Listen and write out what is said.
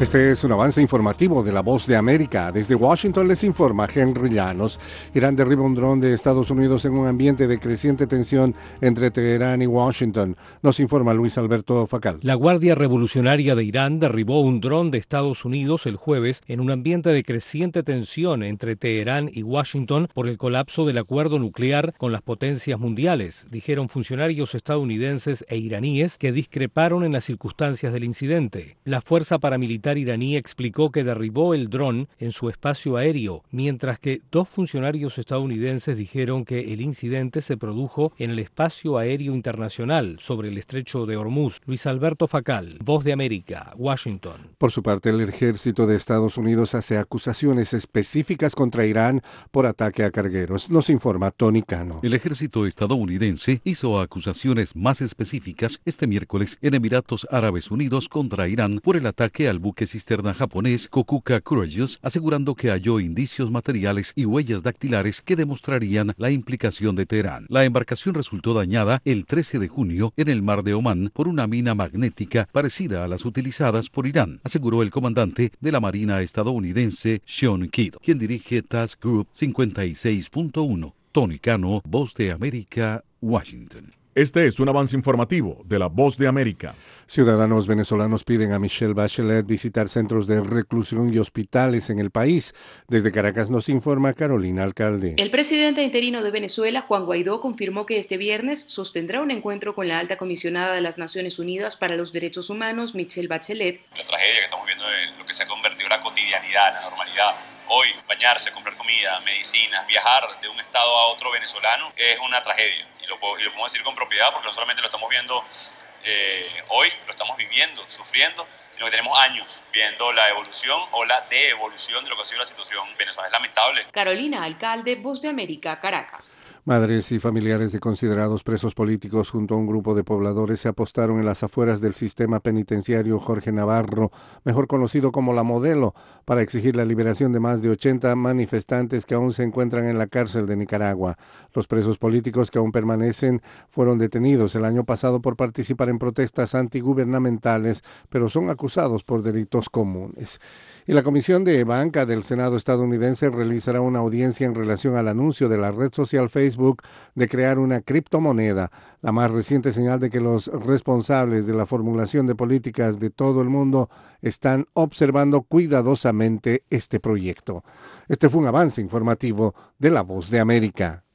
Este es un avance informativo de La Voz de América. Desde Washington les informa Henry Llanos. Irán derriba un dron de Estados Unidos en un ambiente de creciente tensión entre Teherán y Washington. Nos informa Luis Alberto Facal. La Guardia Revolucionaria de Irán derribó un dron de Estados Unidos el jueves en un ambiente de creciente tensión entre Teherán y Washington por el colapso del acuerdo nuclear con las potencias mundiales, dijeron funcionarios estadounidenses e iraníes que discreparon en las circunstancias del incidente. La fuerza paramilitar iraní explicó que derribó el dron en su espacio aéreo, mientras que dos funcionarios estadounidenses dijeron que el incidente se produjo en el espacio aéreo internacional sobre el estrecho de Hormuz. Luis Alberto Facal, Voz de América, Washington. Por su parte, el ejército de Estados Unidos hace acusaciones específicas contra Irán por ataque a cargueros. Nos informa Tony Cano. El ejército estadounidense hizo acusaciones más específicas este miércoles en Emiratos Árabes Unidos contra Irán por el ataque al buque cisterna japonés Kokuka Courageous, asegurando que halló indicios materiales y huellas dactilares que demostrarían la implicación de Teherán. La embarcación resultó dañada el 13 de junio en el mar de Omán por una mina magnética parecida a las utilizadas por Irán, aseguró el comandante de la Marina estadounidense Sean Kidd, quien dirige Task Group 56.1. Tony Cano, Voz de América, Washington. Este es un avance informativo de La Voz de América. Ciudadanos venezolanos piden a Michelle Bachelet visitar centros de reclusión y hospitales en el país. Desde Caracas nos informa Carolina Alcalde. El presidente interino de Venezuela, Juan Guaidó, confirmó que este viernes sostendrá un encuentro con la alta comisionada de las Naciones Unidas para los Derechos Humanos, Michelle Bachelet. La tragedia que estamos viendo en lo que se ha convertido en la cotidianidad, la normalidad. Hoy, bañarse, comprar comida, medicinas, viajar de un estado a otro venezolano es una tragedia. Y lo podemos decir con propiedad porque no solamente lo estamos viendo hoy, lo estamos viviendo, sufriendo, sino que tenemos años viendo la evolución o la deevolución de lo que ha sido la situación venezolana. Es lamentable. Carolina Alcalde, Voz de América, Caracas. Madres y familiares de considerados presos políticos junto a un grupo de pobladores se apostaron en las afueras del sistema penitenciario Jorge Navarro, mejor conocido como La Modelo, para exigir la liberación de más de 80 manifestantes que aún se encuentran en la cárcel de Nicaragua. Los presos políticos que aún permanecen fueron detenidos el año pasado por participar en protestas antigubernamentales, pero son acusados por delitos comunes. Y la Comisión de Banca del Senado estadounidense realizará una audiencia en relación al anuncio de la red social Facebook de crear una criptomoneda, la más reciente señal de que los responsables de la formulación de políticas de todo el mundo están observando cuidadosamente este proyecto. Este fue un avance informativo de La Voz de América.